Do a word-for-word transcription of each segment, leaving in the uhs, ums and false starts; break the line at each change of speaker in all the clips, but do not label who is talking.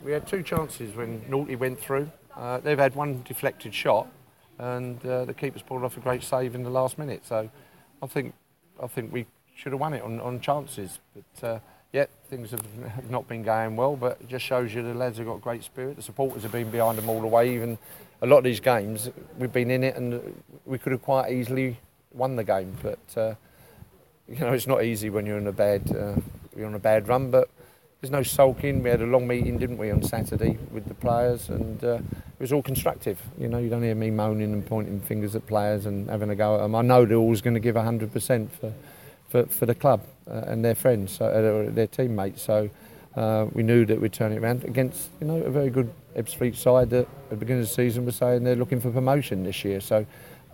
We had two chances when Naughty went through. Uh, they've had one deflected shot, and uh, the keeper's pulled off a great save in the last minute. So I think I think we should have won it on, on chances. But uh, yeah, things have not been going well. But it just shows you the lads have got great spirit. The supporters have been behind them all the way. Even a lot of these games, we've been in it, and we could have quite easily won the game. But uh, you know, it's not easy when you're in a bad uh, you're on a bad run. But there's no sulking. We had a long meeting, didn't we, on Saturday with the players, and uh, it was all constructive. You know, you don't hear me moaning and pointing fingers at players and having a go at them. I know they're always going to give one hundred percent for, for, for the club uh, and their friends, so, uh, their teammates. So uh, we knew that we'd turn it around against, you know, a very good Ebbsfleet side that at the beginning of the season was saying they're looking for promotion this year. So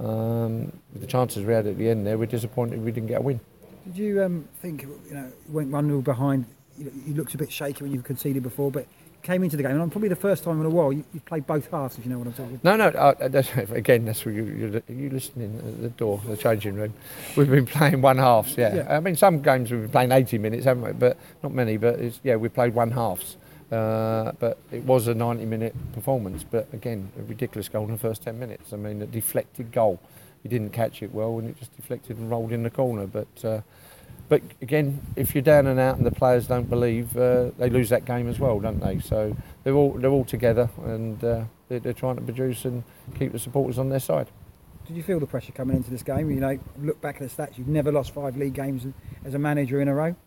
um, with the chances we had at the end there, we're disappointed we didn't get a win.
Did you um, think, you know, went one nil behind? You looked a bit shaky when you conceded before, but came into the game, and probably the first time in a while you, you played both halves, if you know what I'm talking
about. No, no, uh, that's, again, that's where you, you're, you're listening at the door, the changing room. We've been playing one halves, yeah. yeah. I mean, some games we've been playing eighty minutes, haven't we? But not many, but it's, yeah, we played one halves. Uh, but it was a ninety minute performance, but again, a ridiculous goal in the first ten minutes. I mean, a deflected goal. You didn't catch it well, and it just deflected and rolled in the corner, but... Uh, But again, if you're down and out and the players don't believe, uh, they lose that game as well, don't they? So they're all they're all together, and uh, they're, they're trying to produce and keep the supporters on their side.
Did you feel the pressure coming into this game? You know, look back at the stats. You've never lost five league games as a manager in a row.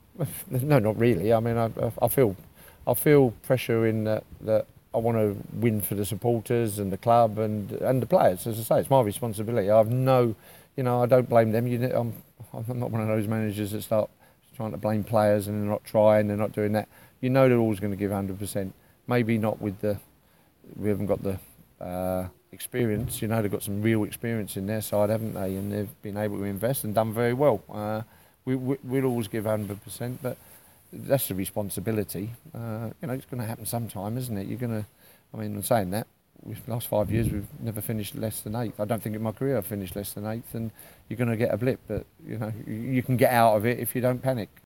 No, not really. I mean, I, I feel I feel pressure in that, that I want to win for the supporters and the club and and the players. As I say, it's my responsibility. I have no, you know, I don't blame them. You know, I'm, I'm not one of those managers that start trying to blame players and they're not trying, they're not doing that. You know they're always going to give one hundred percent. Maybe not with the, we haven't got the uh, experience. You know, they've got some real experience in their side, haven't they? And they've been able to invest and done very well. Uh, we, we, we'll always give one hundred percent, but that's the responsibility. Uh, you know, it's going to happen sometime, isn't it? You're going to, I mean, I'm saying that. The last five years we've never finished less than eighth. I don't think in my career I've finished less than eighth, and you're going to get a blip, but you know you can get out of it if you don't panic.